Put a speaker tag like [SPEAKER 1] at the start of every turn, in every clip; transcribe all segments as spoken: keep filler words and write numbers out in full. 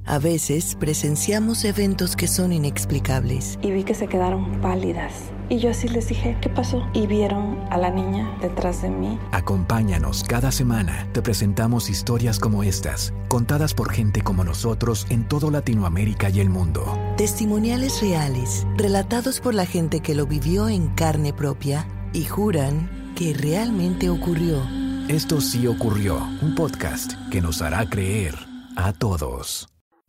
[SPEAKER 1] A veces presenciamos eventos que son inexplicables.
[SPEAKER 2] Y vi que se quedaron pálidas. Y yo así les dije, ¿qué pasó? Y vieron a la niña detrás de mí.
[SPEAKER 3] Acompáñanos cada semana. Te presentamos historias como estas, contadas por gente como nosotros en toda Latinoamérica y el mundo.
[SPEAKER 1] Testimoniales reales, relatados por la gente que lo vivió en carne propia y juran que realmente ocurrió.
[SPEAKER 3] Esto sí ocurrió, un podcast que nos hará creer a todos.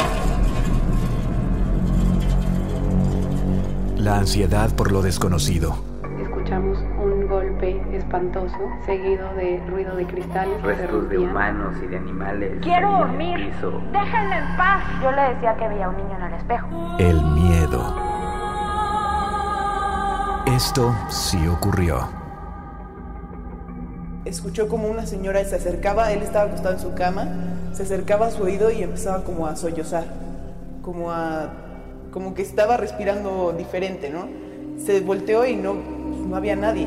[SPEAKER 3] La ansiedad por lo desconocido.
[SPEAKER 4] Escuchamos un golpe espantoso, seguido de ruido de cristales.
[SPEAKER 5] Restos de humanos y de animales.
[SPEAKER 6] ¡Quiero dormir! ¡Déjenme en paz! Yo le decía que veía a un niño en el espejo.
[SPEAKER 3] El miedo. Esto sí ocurrió.
[SPEAKER 7] Escuchó como una señora se acercaba, él estaba acostado en su cama, se acercaba a su oído y empezaba como a sollozar, como a... como que estaba respirando diferente, ¿no? Se volteó y no, no había nadie.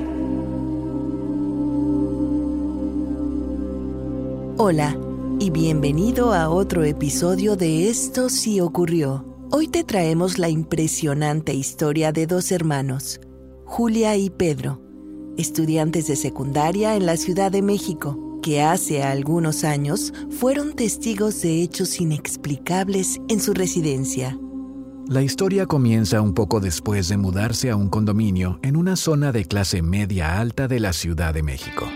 [SPEAKER 1] Hola, y bienvenido a otro episodio de Esto sí ocurrió. Hoy te traemos la impresionante historia de dos hermanos, Julia y Pedro, estudiantes de secundaria en la Ciudad de México, que hace algunos años fueron testigos de hechos inexplicables en su residencia.
[SPEAKER 3] La historia comienza un poco después de mudarse a un condominio en una zona de clase media alta de la Ciudad de México.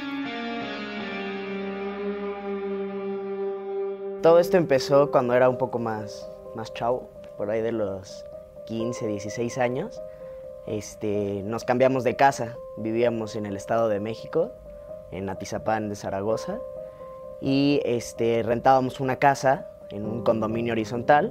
[SPEAKER 8] Todo esto empezó cuando era un poco más, más chavo, por ahí de los quince, dieciséis años. Este, nos cambiamos de casa, vivíamos en el Estado de México, en Atizapán de Zaragoza, y este, rentábamos una casa en un condominio horizontal.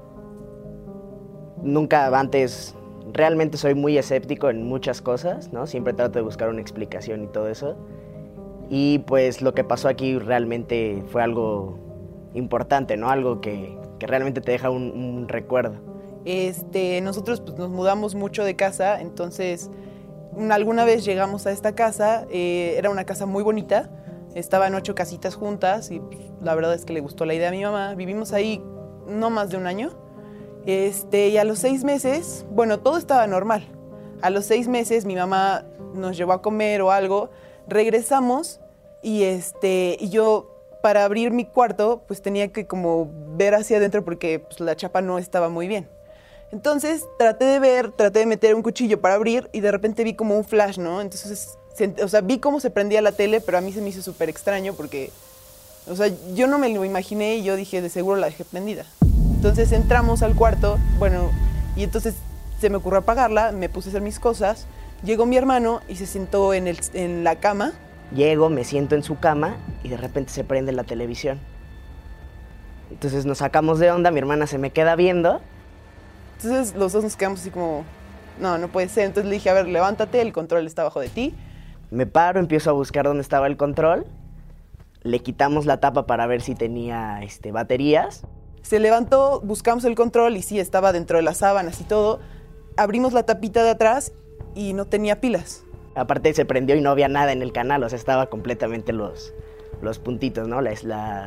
[SPEAKER 8] Nunca antes, realmente soy muy escéptico en muchas cosas, ¿no? Siempre trato de buscar una explicación y todo eso. Y pues lo que pasó aquí realmente fue algo importante, ¿no? Algo que, que realmente te deja un, un recuerdo.
[SPEAKER 7] Este, nosotros pues, nos mudamos mucho de casa, entonces alguna vez llegamos a esta casa, eh, era una casa muy bonita, estaban ocho casitas juntas y pues, la verdad es que le gustó la idea a mi mamá. Vivimos ahí no más de un año. Este, y a los seis meses, bueno, todo estaba normal. A los seis meses mi mamá nos llevó a comer o algo, regresamos y, este, y yo para abrir mi cuarto pues tenía que como ver hacia adentro porque pues, la chapa no estaba muy bien. Entonces traté de ver, traté de meter un cuchillo para abrir y de repente vi como un flash, ¿no? Entonces, se, o sea, vi cómo se prendía la tele, pero a mí se me hizo súper extraño porque, o sea, yo no me lo imaginé y yo dije, de seguro la dejé prendida. Entonces entramos al cuarto, bueno, y entonces se me ocurrió apagarla, me puse a hacer mis cosas, llegó mi hermano y se sentó en, el, en la cama.
[SPEAKER 8] Llego, me siento en su cama y de repente se prende la televisión. Entonces nos sacamos de onda, mi hermana se me queda viendo.
[SPEAKER 7] Entonces los dos nos quedamos así como, no, no puede ser. Entonces le dije, a ver, levántate, el control está abajo de ti.
[SPEAKER 8] Me paro, empiezo a buscar dónde estaba el control. Le quitamos la tapa para ver si tenía este, baterías.
[SPEAKER 7] Se levantó, buscamos el control y sí, estaba dentro de las sábanas y todo. Abrimos la tapita de atrás y no tenía pilas.
[SPEAKER 8] Aparte se prendió y no había nada en el canal, o sea, estaba completamente los, los puntitos, ¿no? La, la,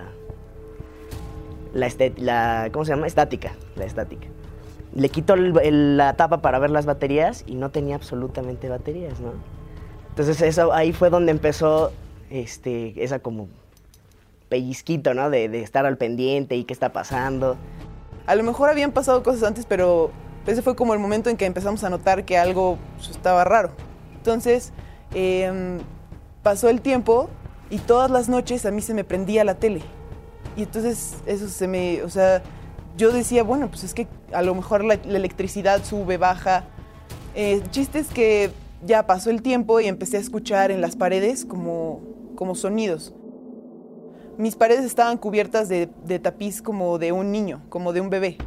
[SPEAKER 8] la, estet, la, ¿cómo se llama? Estática, la estática. Le quito el, el, la tapa para ver las baterías y no tenía absolutamente baterías, ¿no? Entonces eso, ahí fue donde empezó este, esa como pellizquito, ¿no? De, de estar al pendiente y qué está pasando.
[SPEAKER 7] A lo mejor habían pasado cosas antes, pero ese fue como el momento en que empezamos a notar que algo pues, estaba raro. Entonces, eh, pasó el tiempo y todas las noches a mí se me prendía la tele. Y entonces eso se me, o sea, yo decía, bueno, pues es que a lo mejor la, la electricidad sube, baja. Eh, el chiste es que ya pasó el tiempo y empecé a escuchar en las paredes como, como sonidos. Mis paredes estaban cubiertas de, de tapiz como de un niño, como de un bebé.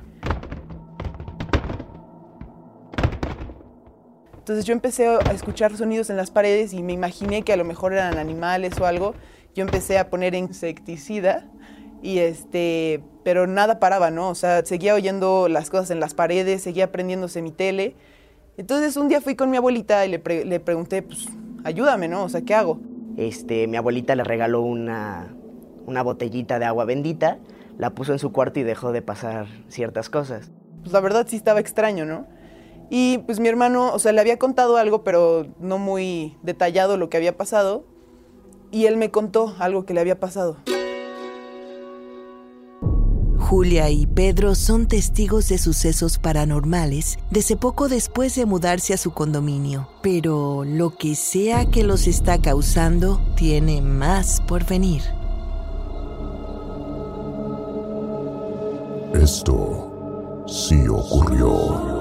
[SPEAKER 7] Entonces yo empecé a escuchar sonidos en las paredes y me imaginé que a lo mejor eran animales o algo. Yo empecé a poner insecticida, y este, pero nada paraba, ¿no? O sea, seguía oyendo las cosas en las paredes, seguía prendiéndose mi tele. Entonces un día fui con mi abuelita y le, pre- le pregunté, pues, ayúdame, ¿no? O sea, ¿qué hago?
[SPEAKER 8] Este, mi abuelita le regaló una, una botellita de agua bendita, la puso en su cuarto y dejó de pasar ciertas cosas.
[SPEAKER 7] Pues la verdad sí estaba extraño, ¿no? Y pues mi hermano, o sea, le había contado algo, pero no muy detallado lo que había pasado. Y él me contó algo que le había pasado.
[SPEAKER 1] Julia y Pedro son testigos de sucesos paranormales desde poco después de mudarse a su condominio. Pero lo que sea que los está causando tiene más por venir.
[SPEAKER 9] Esto sí ocurrió.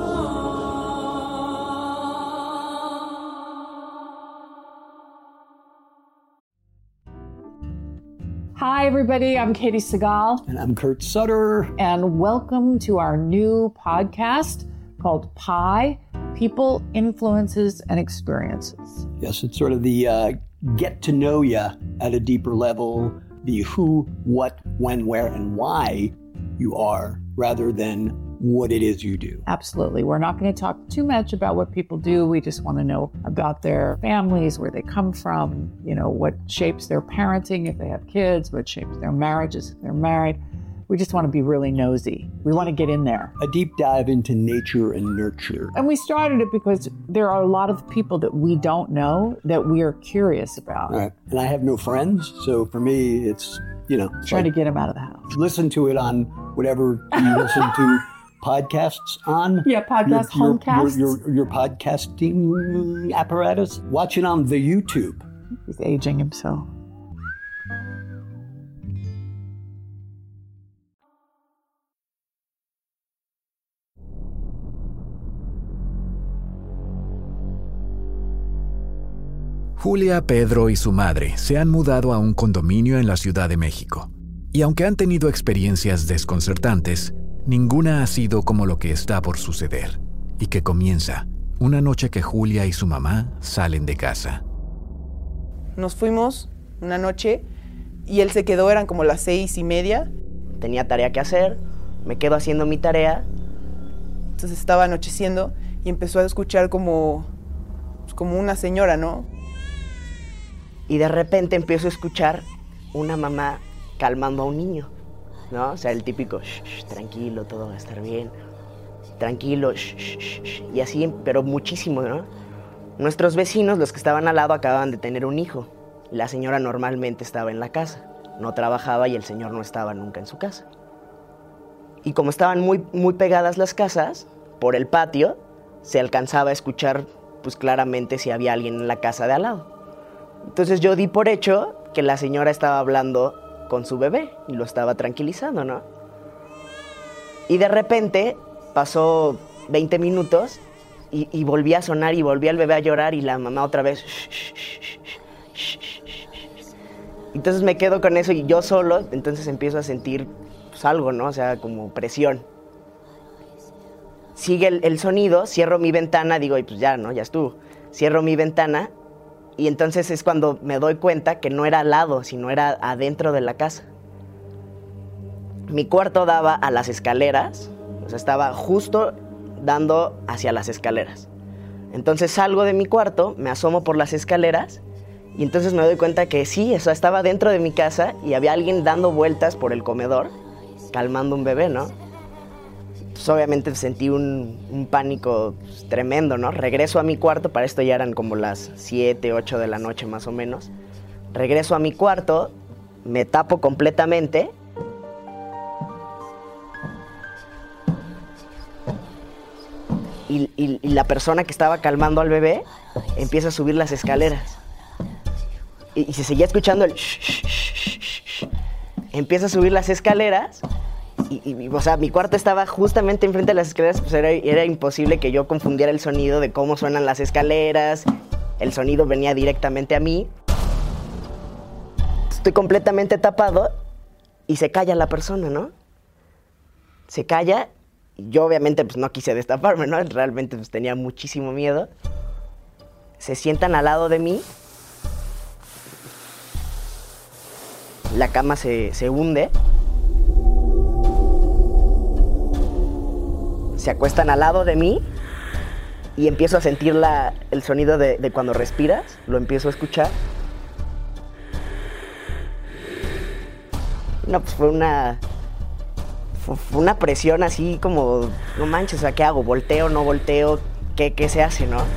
[SPEAKER 10] Hi, everybody. I'm Katie Segal.
[SPEAKER 11] And I'm Kurt Sutter.
[SPEAKER 10] And welcome to our new podcast called Pi, People, Influences, and Experiences.
[SPEAKER 11] Yes, it's sort of the uh, get to know you at a deeper level, the who, what, when, where, and why you are, rather than what it is you do.
[SPEAKER 10] Absolutely. We're not going to talk too much about what people do. We just want to know about their families, where they come from, you know, what shapes their parenting if they have kids, what shapes their marriages if they're married. We just want to be really nosy. We want to get in there.
[SPEAKER 11] A deep dive into nature and nurture.
[SPEAKER 10] And we started it because there are a lot of people that we don't know that we are curious about.
[SPEAKER 11] Right. And I have no friends, so for me, it's, you know.
[SPEAKER 10] Trying like, to get them out of the house.
[SPEAKER 11] Listen to it on whatever you listen to. Podcasts on?
[SPEAKER 10] Yeah, podcast,
[SPEAKER 11] your,
[SPEAKER 10] homecasts.
[SPEAKER 11] Your, your, your podcasting apparatus. Watch it on the YouTube.
[SPEAKER 10] He's aging himself.
[SPEAKER 3] Julia, Pedro y su madre se han mudado a un condominio en la Ciudad de México. Y aunque han tenido experiencias desconcertantes, ninguna ha sido como lo que está por suceder, y que comienza una noche que Julia y su mamá salen de casa.
[SPEAKER 7] Nos fuimos una noche y él se quedó, eran como las seis y media.
[SPEAKER 8] Tenía tarea que hacer, me quedo haciendo mi tarea.
[SPEAKER 7] Entonces estaba anocheciendo y empezó a escuchar como, como una señora, ¿no?
[SPEAKER 8] Y de repente empiezo a escuchar una mamá calmando a un niño. ¿No? O sea, el típico, shh, shh, tranquilo, todo va a estar bien, tranquilo, shh, shh, shh, y así, pero muchísimo, ¿no? Nuestros vecinos, los que estaban al lado, acababan de tener un hijo. La señora normalmente estaba en la casa, no trabajaba y el señor no estaba nunca en su casa. Y como estaban muy, muy pegadas las casas, por el patio, se alcanzaba a escuchar, pues claramente, si había alguien en la casa de al lado. Entonces yo di por hecho que la señora estaba hablando con su bebé y lo estaba tranquilizando, ¿no? Y de repente pasó veinte minutos y, y volvía a sonar y volvía el bebé a llorar y la mamá otra vez. Entonces me quedo con eso y yo solo, entonces empiezo a sentir pues, algo, ¿no? O sea, como presión. Sigue el, el sonido, cierro mi ventana, digo, y pues ya, ¿no? Ya estuvo. Cierro mi ventana. Y entonces es cuando me doy cuenta que no era al lado, sino era adentro de la casa. Mi cuarto daba a las escaleras, o sea, estaba justo dando hacia las escaleras. Entonces salgo de mi cuarto, me asomo por las escaleras y entonces me doy cuenta que sí, o sea, estaba dentro de mi casa y había alguien dando vueltas por el comedor, calmando un bebé, ¿no? Pues obviamente sentí un, un pánico pues, tremendo, ¿no? Regreso a mi cuarto, para esto ya eran como las siete, ocho de la noche más o menos. Regreso a mi cuarto, me tapo completamente. Y, y, y la persona que estaba calmando al bebé empieza a subir las escaleras. Y, y se seguía escuchando el shh, shh, shh, shh. Empieza a subir las escaleras. Y, y, o sea, mi cuarto estaba justamente enfrente de las escaleras, pues era, era imposible que yo confundiera el sonido de cómo suenan las escaleras. El sonido venía directamente a mí. Estoy completamente tapado y se calla la persona, ¿no? Se calla. Yo obviamente pues no quise destaparme, ¿no? Realmente pues tenía muchísimo miedo. Se sientan al lado de mí. La cama se, se hunde. Se acuestan al lado de mí y empiezo a sentir la, el sonido de, de cuando respiras, lo empiezo a escuchar. No, pues fue una fue una presión así como, no manches, o sea, ¿qué hago? ¿Volteo, no volteo? ¿Qué, qué se hace, no?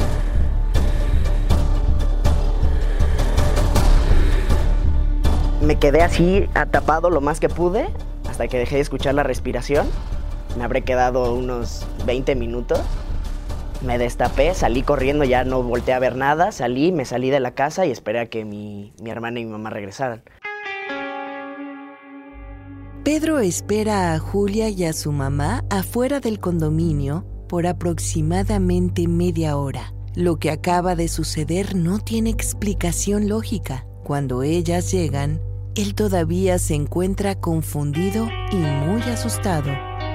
[SPEAKER 8] Me quedé así, atapado lo más que pude, hasta que dejé de escuchar la respiración. Me habré quedado unos veinte minutos. Me destapé, salí corriendo, ya no volteé a ver nada. Salí, me salí de la casa y esperé a que mi, mi hermana y mi mamá regresaran.
[SPEAKER 1] Pedro espera a Julia y a su mamá afuera del condominio por aproximadamente media hora. Lo que acaba de suceder no tiene explicación lógica. Cuando ellas llegan, él todavía se encuentra confundido y muy asustado.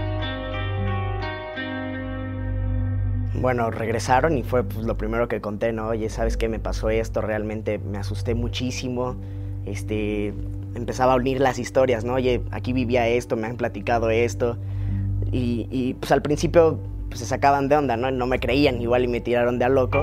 [SPEAKER 8] Bueno, regresaron y fue pues, lo primero que conté, ¿no? Oye, ¿sabes qué? Me pasó esto, realmente me asusté muchísimo. Este, empezaba a unir las historias, ¿no? Oye, aquí vivía esto, me han platicado esto. Y, y pues al principio pues, se sacaban de onda, ¿no? No me creían, igual y me tiraron de a loco.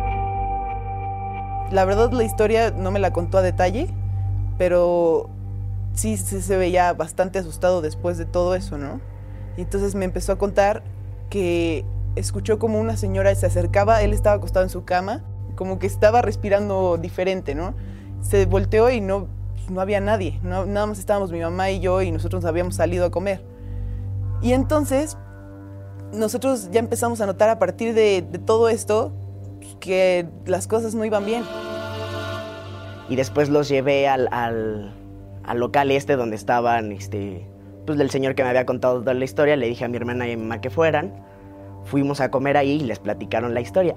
[SPEAKER 7] La verdad, la historia no me la contó a detalle, pero sí, sí se veía bastante asustado después de todo eso, ¿no? Y entonces me empezó a contar que escuchó como una señora se acercaba, él estaba acostado en su cama, como que estaba respirando diferente, ¿no? Se volteó y no, no había nadie, no, nada más estábamos mi mamá y yo y nosotros habíamos salido a comer. Y entonces nosotros ya empezamos a notar a partir de, de todo esto que las cosas no iban bien.
[SPEAKER 8] Y después los llevé al, al, al local este donde estaban, este, pues del señor que me había contado toda la historia. Le dije a mi hermana y a mi mamá que fueran. Fuimos a comer ahí y les platicaron la historia.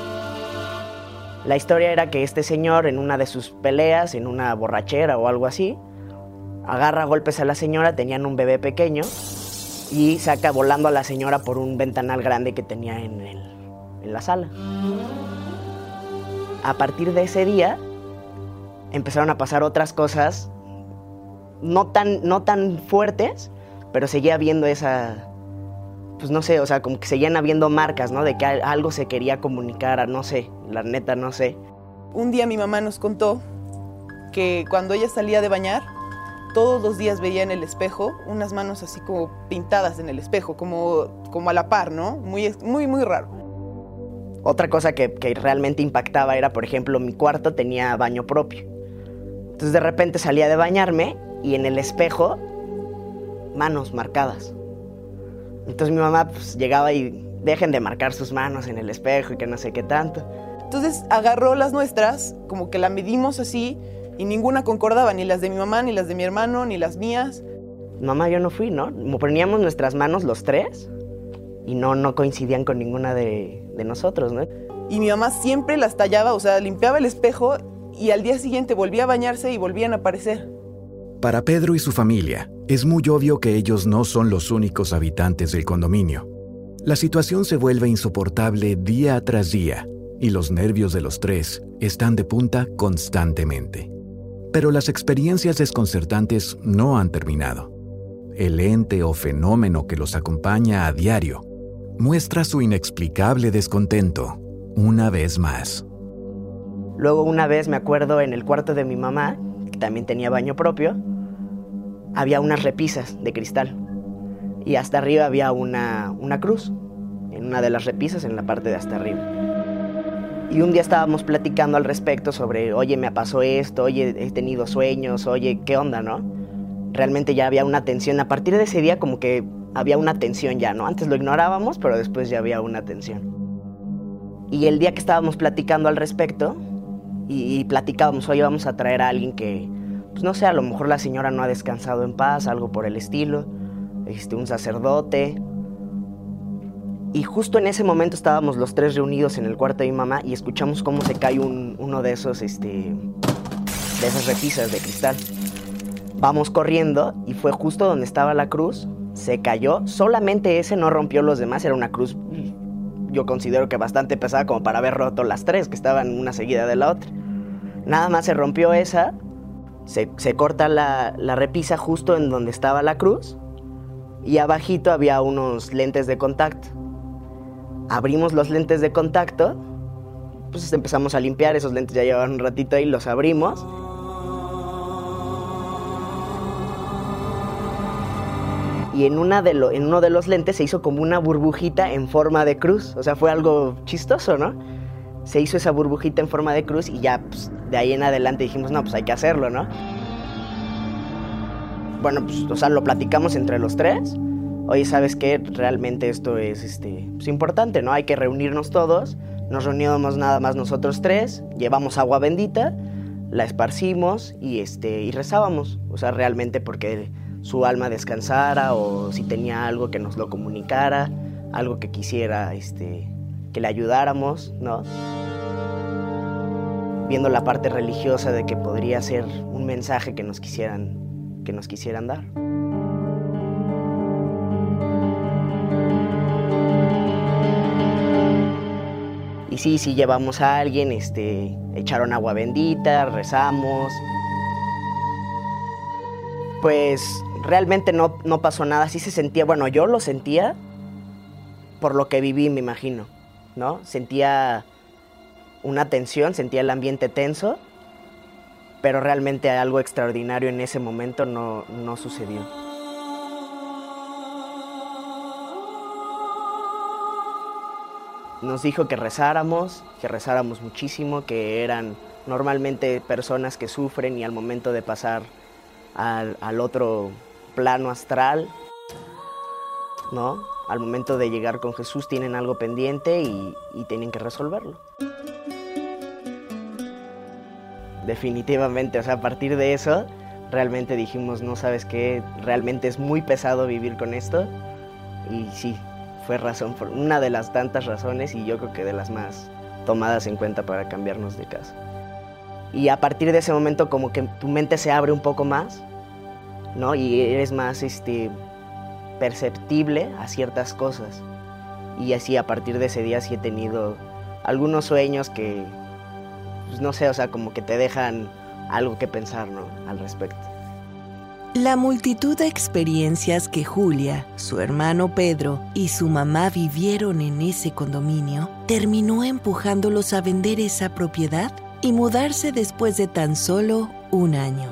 [SPEAKER 8] La historia era que este señor en una de sus peleas, en una borrachera o algo así, agarra a golpes a la señora, tenían un bebé pequeño, y saca volando a la señora por un ventanal grande que tenía en, el, en la sala. A partir de ese día empezaron a pasar otras cosas, no tan, no tan fuertes, pero seguía habiendo esa... Pues no sé, o sea, como que seguían habiendo marcas, ¿no? De que algo se quería comunicar, no sé, la neta no sé.
[SPEAKER 7] Un día mi mamá nos contó que cuando ella salía de bañar, todos los días veía en el espejo unas manos así como pintadas en el espejo, como, como a la par, ¿no? Muy, muy, muy raro.
[SPEAKER 8] Otra cosa que, que realmente impactaba era, por ejemplo, mi cuarto tenía baño propio. Entonces de repente salía de bañarme y en el espejo, manos marcadas. Entonces mi mamá pues, llegaba y dejen de marcar sus manos en el espejo y que no sé qué tanto.
[SPEAKER 7] Entonces agarró las nuestras, como que la medimos así y ninguna concordaba, ni las de mi mamá, ni las de mi hermano, ni las mías.
[SPEAKER 8] Mamá, yo no fui, ¿no? Poníamos nuestras manos los tres y no, no coincidían con ninguna de, de nosotros, ¿no?
[SPEAKER 7] Y mi mamá siempre las tallaba, o sea, limpiaba el espejo y al día siguiente volvía a bañarse y volvían a aparecer.
[SPEAKER 3] Para Pedro y su familia, es muy obvio que ellos no son los únicos habitantes del condominio. La situación se vuelve insoportable día tras día y los nervios de los tres están de punta constantemente. Pero las experiencias desconcertantes no han terminado. El ente o fenómeno que los acompaña a diario muestra su inexplicable descontento una vez más.
[SPEAKER 8] Luego una vez me acuerdo en el cuarto de mi mamá, que también tenía baño propio, había unas repisas de cristal y hasta arriba había una, una cruz, en una de las repisas en la parte de hasta arriba. Y un día estábamos platicando al respecto sobre, oye, me pasó esto, oye, he tenido sueños, oye, ¿qué onda, no? Realmente ya había una tensión. A partir de ese día como que había una tensión ya, ¿no? Antes lo ignorábamos, pero después ya había una tensión. Y el día que estábamos platicando al respecto, y, y platicábamos, oye, vamos a traer a alguien que... Pues no sé, a lo mejor la señora no ha descansado en paz, algo por el estilo, este, un sacerdote. Y justo en ese momento estábamos los tres reunidos en el cuarto de mi mamá y escuchamos cómo se cae un, uno de esos, este, de esas repisas de cristal. Vamos corriendo y fue justo donde estaba la cruz, se cayó, solamente ese no rompió los demás, era una cruz, yo considero que bastante pesada como para haber roto las tres, que estaban una seguida de la otra. Nada más se rompió esa. Se, se corta la, la repisa justo en donde estaba la cruz y abajito había unos lentes de contacto. Abrimos los lentes de contacto, pues empezamos a limpiar, esos lentes ya llevaban un ratito ahí, los abrimos. y en, una de lo, en uno de los lentes se hizo como una burbujita en forma de cruz. O sea, fue algo chistoso, ¿no? Se hizo esa burbujita en forma de cruz y ya pues, de ahí en adelante dijimos, no, pues hay que hacerlo, ¿no? Bueno, pues, o sea, lo platicamos entre los tres. Oye, ¿sabes qué? Realmente esto es este, pues, importante, ¿no? Hay que reunirnos todos. Nos reunimos nada más nosotros tres, llevamos agua bendita, la esparcimos y, este, y rezábamos. O sea, realmente porque su alma descansara o si tenía algo que nos lo comunicara, algo que quisiera este, que le ayudáramos, ¿no? Viendo la parte religiosa de que podría ser un mensaje que nos quisieran, que nos quisieran dar. Y sí, sí llevamos a alguien, este, echaron agua bendita, rezamos. Pues realmente no, no pasó nada, sí se sentía, bueno, yo lo sentía por lo que viví, me imagino, ¿no? Sentía una tensión, sentía el ambiente tenso, pero realmente algo extraordinario en ese momento no, no sucedió. Nos dijo que rezáramos, que rezáramos muchísimo, que eran normalmente personas que sufren y al momento de pasar al, al otro plano astral, ¿no? Al momento de llegar con Jesús tienen algo pendiente y, y tienen que resolverlo. Definitivamente, o sea, a partir de eso, realmente dijimos, no, ¿sabes qué? Realmente es muy pesado vivir con esto. Y sí, fue razón, una de las tantas razones y yo creo que de las más tomadas en cuenta para cambiarnos de casa. Y a partir de ese momento como que tu mente se abre un poco más, ¿no? Y eres más este, perceptible a ciertas cosas. Y así a partir de ese día sí he tenido algunos sueños que, pues no sé, o sea, como que te dejan algo que pensar, ¿no? Al respecto.
[SPEAKER 1] La multitud de experiencias que Julia, su hermano Pedro y su mamá vivieron en ese condominio terminó empujándolos a vender esa propiedad y mudarse después de tan solo un año.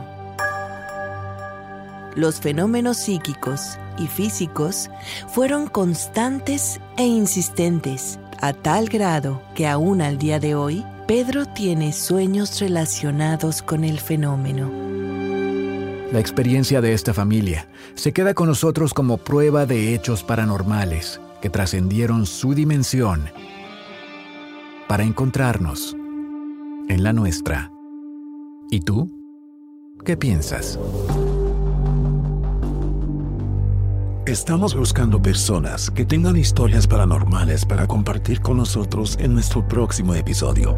[SPEAKER 1] Los fenómenos psíquicos y físicos fueron constantes e insistentes, a tal grado que aún al día de hoy, Pedro tiene sueños relacionados con el fenómeno.
[SPEAKER 3] La experiencia de esta familia se queda con nosotros como prueba de hechos paranormales que trascendieron su dimensión para encontrarnos en la nuestra. ¿Y tú? ¿Qué piensas?
[SPEAKER 9] Estamos buscando personas que tengan historias paranormales para compartir con nosotros en nuestro próximo episodio.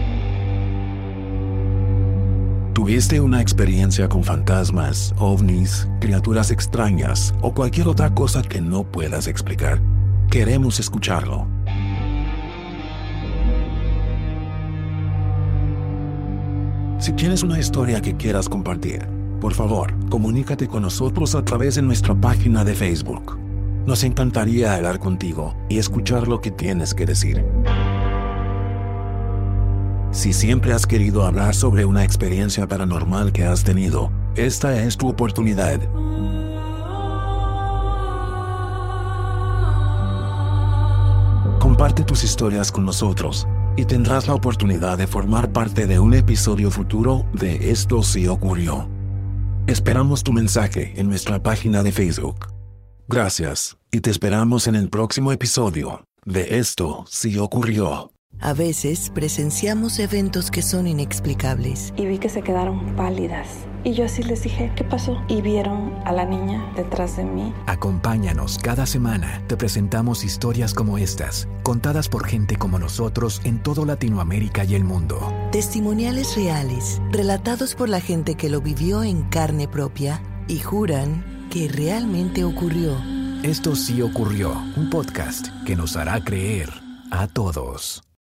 [SPEAKER 9] ¿Tuviste una experiencia con fantasmas, ovnis, criaturas extrañas o cualquier otra cosa que no puedas explicar? Queremos escucharlo. Si tienes una historia que quieras compartir, por favor, comunícate con nosotros a través de nuestra página de Facebook. Nos encantaría hablar contigo y escuchar lo que tienes que decir. Si siempre has querido hablar sobre una experiencia paranormal que has tenido, esta es tu oportunidad. Comparte tus historias con nosotros y tendrás la oportunidad de formar parte de un episodio futuro de Esto Sí Ocurrió. Esperamos tu mensaje en nuestra página de Facebook. Gracias y te esperamos en el próximo episodio de Esto Sí Ocurrió.
[SPEAKER 1] A veces presenciamos eventos que son inexplicables.
[SPEAKER 2] Y vi que se quedaron pálidas. Y yo así les dije, ¿qué pasó? Y vieron a la niña detrás de mí.
[SPEAKER 3] Acompáñanos cada semana. Te presentamos historias como estas, contadas por gente como nosotros en todo Latinoamérica y el mundo.
[SPEAKER 1] Testimoniales reales, relatados por la gente que lo vivió en carne propia y juran que realmente ocurrió.
[SPEAKER 3] Esto Sí Ocurrió, un podcast que nos hará creer a todos.